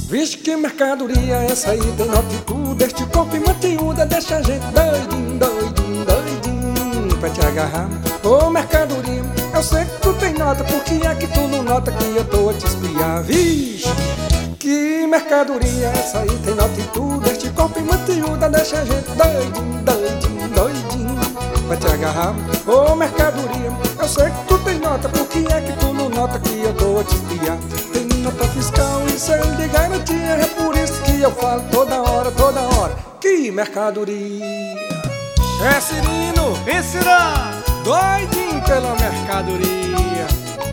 Vixe, que mercadoria essa aí, tem nota e tudo. Este corpo mantiúda deixa a gente doidinho, doidinho, doidinho pra te agarrar. Ô mercadoria, eu sei que tu tem nota, por que é que tu não nota que eu tô a te espiar? Vixe, que mercadoria essa aí, tem nota e tudo. Este corpo mantiúda deixa a gente doidinho, doidinho, doidinho pra te agarrar. Ô mercadoria, eu sei que tu tem nota, por que é que tu não nota que eu tô a te espiar? Tem nota fiscal e selo de garantia, é por isso que eu falo toda hora, que mercadoria. É Cirino, ensina, doidinho pela mercadoria.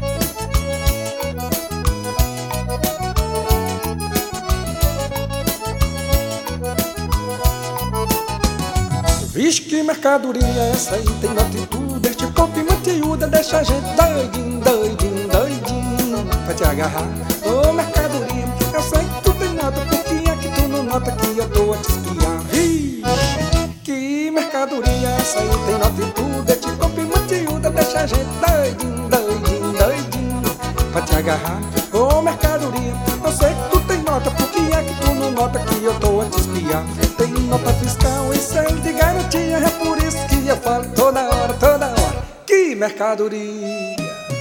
Vixe, que mercadoria essa aí, tem nota e tudo. Este corpo mantiúda deixa a gente doidinho, doidinho, doidinho pra te agarrar. Ô mercadoria, eu sei que tu tem nota, por que é que tu não nota que eu tô a te espiar? Vixe, que mercadoria essa aí, tem nota e tudo. Este corpo mantiúda deixa a gente doidinho, doidinho, doidinho pra te agarrar. Ô mercadoria, eu sei que tu tem nota, por que é que tu não nota que eu tô a te espiar? Tem nota fiscal e selo de garantia, é por isso que eu falo toda hora, que mercadoria.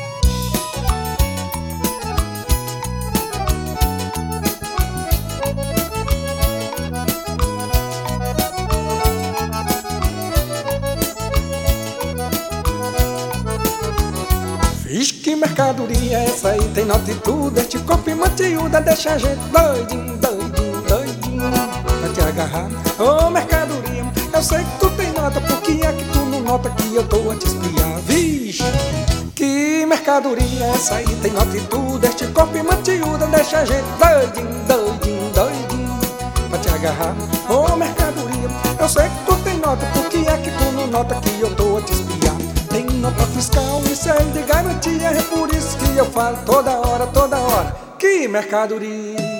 Vixe, que mercadoria essa aí, tem nota e tudo. Este corpo mantiúda deixa a gente doidinho, doidinho, doidinho pra te agarrar. Ô mercadoria, eu sei que tu tem nota, por que é que tu não nota que eu tô a te espiar? Vixe, que mercadoria essa aí, tem nota e tudo. Este corpo mantiúda deixa a gente doidinho, doidinho, doidinho pra te agarrar. Ô mercadoria, eu sei que tu tem nota, por que é que tu não nota que eu tô a te espiar? Tem nota fiscal e selo de garantia, é por isso que eu falo toda hora, que mercadoria.